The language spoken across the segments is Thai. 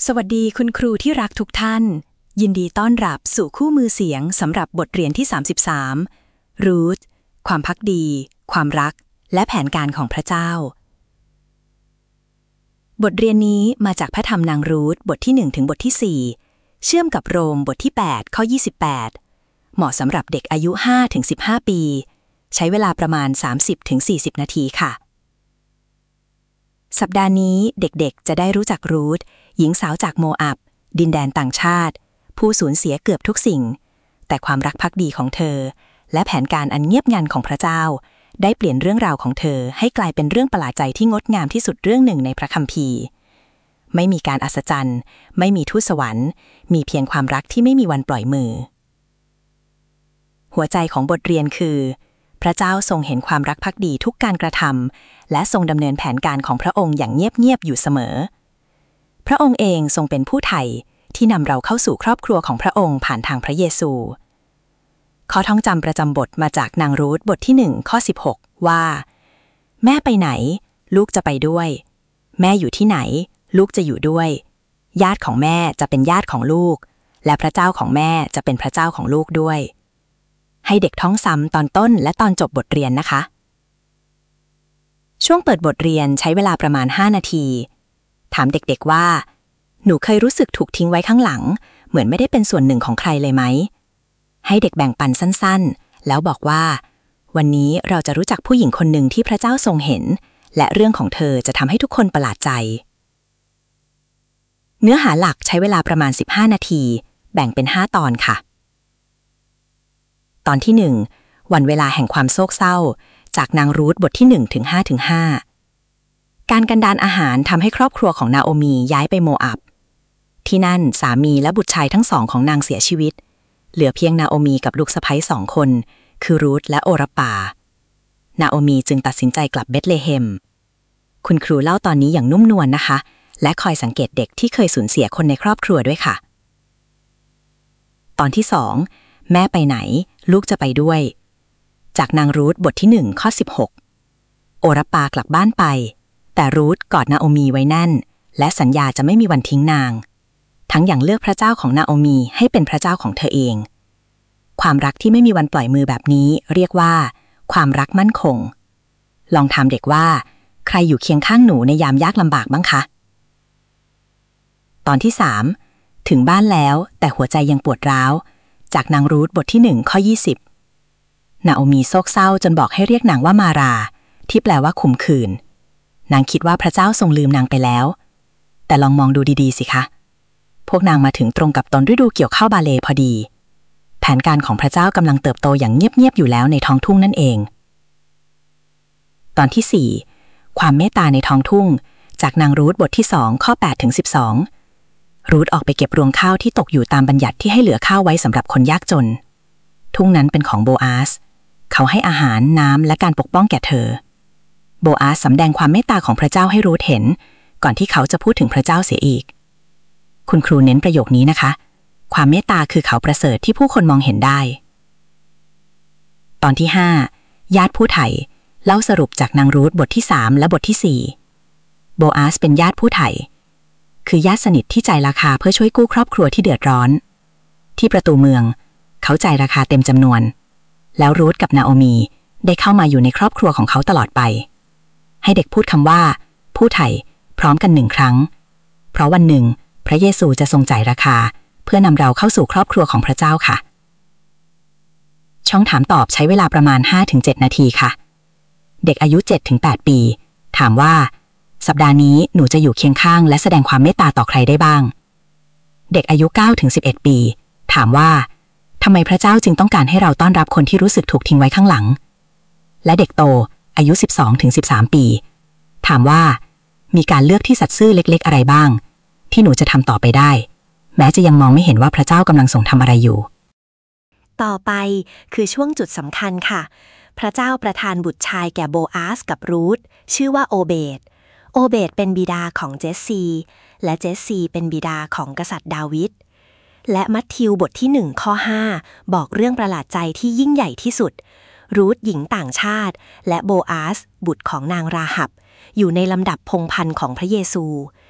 วัสดีคุณครูที่รักทุกท่านยินดีต้อนรับสู่คู่มือเสียงสำหรับบทเรียนที่33 รูทความภักดีความรักและแผนการของพระเจ้าบทเรียนนี้มาจากพระธรรมนางรูทบทที่1ถึงบทที่4เชื่อมกับโรมบทที่8ข้อ28เหมาะสำหรับเด็กอายุ5ถึง15ปีใช้เวลาประมาณ30ถึง40นาทีค่ะสัปดาห์นี้เด็กๆจะได้รู้จักรูทหญิงสาวจากโมอับดินแดนต่างชาติผู้สูญเสียเกือบทุกสิ่งแต่ความรักภักดีของเธอและแผนการอันเงียบงันของพระเจ้าได้เปลี่ยนเรื่องราวของเธอให้กลายเป็นเรื่องประหลาดใจที่งดงามที่สุดเรื่องหนึ่งในพระคัมภีร์ไม่มีการอัศจรรย์ไม่มีทูตสวรรค์มีเพียงความรักที่ไม่มีวันปล่อยมือหัวใจของบทเรียนคือพระเจ้าทรงเห็นความรักภักดีทุกการกระทำและทรงดำเนินแผนการของพระองค์อย่างเงียบๆอยู่เสมอพระองค์เองทรงเป็นผู้ไถ่ที่นำเราเข้าสู่ครอบครัวของพระองค์ผ่านทางพระเยซูข้อท่องจำประจำบทมาจากนางรูทบทที่1ข้อ16ว่าแม่ไปไหนลูกจะไปด้วยแม่อยู่ที่ไหนลูกจะอยู่ด้วยญาติของแม่จะเป็นญาติของลูกและพระเจ้าของแม่จะเป็นพระเจ้าของลูกด้วยให้เด็กท่องซ้ำตอนต้นและตอนจบบทเรียนนะคะช่วงเปิดบทเรียนใช้เวลาประมาณ5นาทีถามเด็กๆว่าหนูเคยรู้สึกถูกทิ้งไว้ข้างหลังเหมือนไม่ได้เป็นส่วนหนึ่งของใครเลยไหมให้เด็กแบ่งปันสั้นๆแล้วบอกว่าวันนี้เราจะรู้จักผู้หญิงคนหนึ่งที่พระเจ้าทรงเห็นและเรื่องของเธอจะทำให้ทุกคนประหลาดใจเนื้อหาหลักใช้เวลาประมาณ15นาทีแบ่งเป็น5ตอนค่ะตอนที่1วันเวลาแห่งความโศกเศร้าจากนางรูทบทที่1ถึง5ถึง5การกันดารอาหารทำให้ครอบครัวของนาโอมีย้ายไปโมอับที่นั่นสามีและบุตรชายทั้งสองของนางเสียชีวิตเหลือเพียงนาโอมีกับลูกสะใภ้2คนคือรูทและโอรปานาโอมีจึงตัดสินใจกลับเบธเลเฮมคุณครูเล่าตอนนี้อย่างนุ่มนวลนะคะและคอยสังเกตเด็กที่เคยสูญเสียคนในครอบครัวด้วยค่ะตอนที่2แม่ไปไหนลูกจะไปด้วยจากนางรูทบทที่1ข้อ16โอรปากลับบ้านไปแต่รูทกอดนาโอมีไว้แน่นและสัญญาจะไม่มีวันทิ้งนางทั้งอย่างเลือกพระเจ้าของนาโอมีให้เป็นพระเจ้าของเธอเองความรักที่ไม่มีวันปล่อยมือแบบนี้เรียกว่าความรักมั่นคงลองถามเด็กว่าใครอยู่เคียงข้างหนูในยามยากลำบากบ้างคะตอนที่3ถึงบ้านแล้วแต่หัวใจยังปวดร้าวจากนางรูทบทที่1ข้อ20นาโอมีโศกเศร้าจนบอกให้เรียกนางว่ามาราที่แปลว่าขุมขื่นนางคิดว่าพระเจ้าทรงลืมนางไปแล้วแต่ลองมองดูดีๆสิคะพวกนางมาถึงตรงกับต้นฤดูเกี่ยวข้าวบาเลพอดีแผนการของพระเจ้ากำลังเติบโตอย่างเงียบๆอยู่แล้วในท้องทุ่งนั่นเองตอนที่4ความเมตตาในท้องทุ่งจากนางรูทบทที่2ข้อ8ถึง12รูทออกไปเก็บรวงข้าวที่ตกอยู่ตามบัญญัติที่ให้เหลือข้าวไว้สำหรับคนยากจนทุ่งนั้นเป็นของโบอาสเขาให้อาหารน้ำและการปกป้องแก่เธอโบอาสสำแดงความเมตตาของพระเจ้าให้รูทเห็นก่อนที่เขาจะพูดถึงพระเจ้าเสียอีกคุณครูเน้นประโยคนี้นะคะความเมตตาคือเขาประเสริฐที่ผู้คนมองเห็นได้ตอนที่5ญาติผู้ไถ่เล่าสรุปจากนางรูทบทที่3และบทที่4โบอาสเป็นญาติผู้ไถ่คือญาติสนิทที่จ่ายราคาเพื่อช่วยกู้ครอบครัวที่เดือดร้อนที่ประตูเมืองเขาจ่ายราคาเต็มจำนวนแล้วรูทกับนาโอมีได้เข้ามาอยู่ในครอบครัวของเขาตลอดไปให้เด็กพูดคำว่าผู้ไถ่พร้อมกัน1ครั้งเพราะวันหนึ่งพระเยซูจะทรงจ่ายราคาเพื่อนำเราเข้าสู่ครอบครัวของพระเจ้าค่ะช่องถามตอบใช้เวลาประมาณ 5-7 นาทีค่ะเด็กอายุ 7-8 ปีถามว่าสัปดาห์นี้หนูจะอยู่เคียงข้างและแสดงความเมตตาต่อใครได้บ้างเด็กอายุ 9-11 ปีถามว่าทำไมพระเจ้าจึงต้องการให้เราต้อนรับคนที่รู้สึกถูกทิ้งไว้ข้างหลังและเด็กโตอายุ 12-13 ปีถามว่ามีการเลือกที่สัตย์ซื่อเล็กๆอะไรบ้างที่หนูจะทำต่อไปได้แม้จะยังมองไม่เห็นว่าพระเจ้ากำลังทรงทำอะไรอยู่ต่อไปคือช่วงจุดสำคัญค่ะพระเจ้าประทานบุตรชายแก่โบอาสกับรูทชื่อว่าโอเบดเป็นบิดาของเจสซีและเจสซีเป็นบิดาของกษัตริย์ดาวิดและมัทธิวบทที่1ข้อ5บอกเรื่องประหลาดใจที่ยิ่งใหญ่ที่สุดรูทหญิงต่างชาติและโบอาสบุตรของนางราหับอยู่ในลำดับพงศ์พันธุ์ของพระเยซู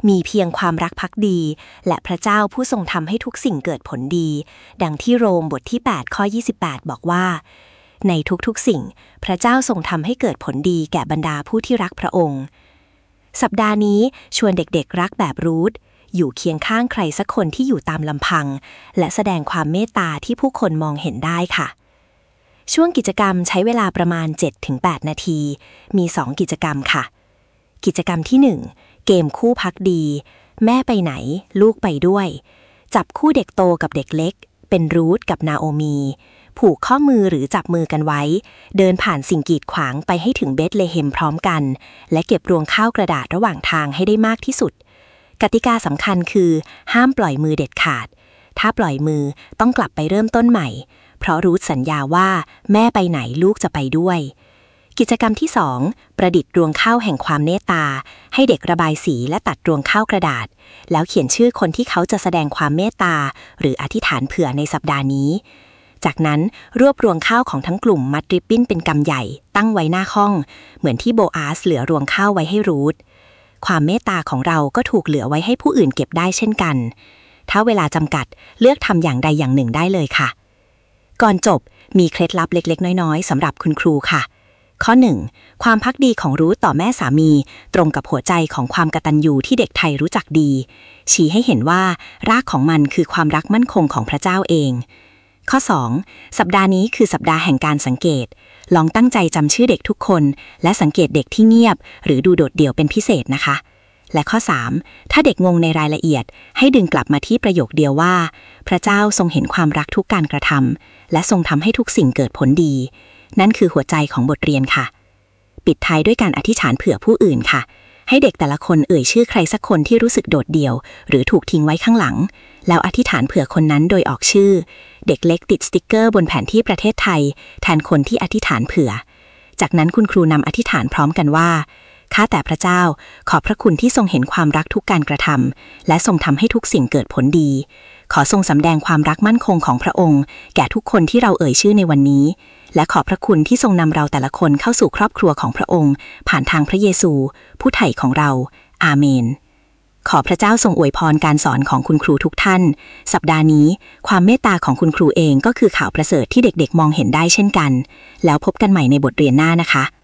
มีเพียงความรักภักดีและพระเจ้าผู้ทรงทำให้ทุกสิ่งเกิดผลดีดังที่โรมบทที่8ข้อ28บอกว่าในทุกๆสิ่งพระเจ้าทรงทำให้เกิดผลดีแก่บรรดาผู้ที่รักพระองค์สัปดาห์นี้ชวนเด็กๆรักแบบรูทอยู่เคียงข้างใครสักคนที่อยู่ตามลำพังและแสดงความเมตตาที่ผู้คนมองเห็นได้ค่ะช่วงกิจกรรมใช้เวลาประมาณ 7-8 นาทีมี 2 กิจกรรมค่ะกิจกรรมที่ 1 เกมคู่พักดีแม่ไปไหนลูกไปด้วยจับคู่เด็กโตกับเด็กเล็กเป็นรูทกับนาโอมีผูกข้อมือหรือจับมือกันไว้เดินผ่านสิ่งกีดขวางไปให้ถึงเบธเลเฮมพร้อมกันและเก็บรวงข้าวกระดาษระหว่างทางให้ได้มากที่สุดกติกาสำคัญคือห้ามปล่อยมือเด็ดขาดถ้าปล่อยมือต้องกลับไปเริ่มต้นใหม่เพราะรูทสัญญาว่าแม่ไปไหนลูกจะไปด้วยกิจกรรมที่ 2 ประดิษฐ์รวงข้าวแห่งความเมตตาให้เด็กระบายสีและตัดรวงข้าวกระดาษแล้วเขียนชื่อคนที่เขาจะแสดงความเมตตาหรืออธิษฐานเผื่อในสัปดาห์นี้จากนั้นรวบรวงข้าวของทั้งกลุ่มมัดริบบิ้นเป็นกำใหญ่ตั้งไว้หน้าห้องเหมือนที่โบอาสเหลือรวงข้าวไว้ให้รูทความเมตตาของเราก็ถูกเหลือไว้ให้ผู้อื่นเก็บได้เช่นกันถ้าเวลาจำกัดเลือกทำอย่างใดอย่างหนึ่งได้เลยค่ะก่อนจบมีเคล็ดลับเล็กๆน้อยๆสำหรับคุณครูค่ะข้อ 1 ความภักดีของรูทต่อแม่สามีตรงกับหัวใจของความกตัญญูที่เด็กไทยรู้จักดีชี้ให้เห็นว่ารากของมันคือความรักมั่นคงของพระเจ้าเองข้อ 2 สัปดาห์นี้คือสัปดาห์แห่งการสังเกตลองตั้งใจจำชื่อเด็กทุกคนและสังเกตเด็กที่เงียบหรือดูโดดเดี่ยวเป็นพิเศษนะคะและข้อ 3 ถ้าเด็กงงในรายละเอียดให้ดึงกลับมาที่ประโยคเดียวว่าพระเจ้าทรงเห็นความรักทุกการกระทำและทรงทำให้ทุกสิ่งเกิดผลดีนั่นคือหัวใจของบทเรียนค่ะปิดท้ายด้วยการอธิษฐานเผื่อผู้อื่นค่ะให้เด็กแต่ละคนเอ่ยชื่อใครสักคนที่รู้สึกโดดเดี่ยวหรือถูกทิ้งไว้ข้างหลังแล้วอธิษฐานเผื่อคนนั้นโดยออกชื่อเด็กเล็กติดสติกเกอร์บนแผนที่ประเทศไทยแทนคนที่อธิษฐานเผื่อจากนั้นคุณครูนำอธิษฐานพร้อมกันว่าข้าแต่พระเจ้าขอบพระคุณที่ทรงเห็นความรักทุกการกระทำและทรงทำให้ทุกสิ่งเกิดผลดีขอทรงสำแดงความรักมั่นคงของพระองค์แก่ทุกคนที่เราเอ่ยชื่อในวันนี้และขอบพระคุณที่ทรงนำเราแต่ละคนเข้าสู่ครอบครัวของพระองค์ผ่านทางพระเยซูผู้ไถ่ของเราอาเมนขอพระเจ้าทรงอวยพรการสอนของคุณครูทุกท่านสัปดาห์นี้ความเมตตาของคุณครูเองก็คือข่าวประเสริฐที่เด็กๆมองเห็นได้เช่นกันแล้วพบกันใหม่ในบทเรียนหน้านะคะ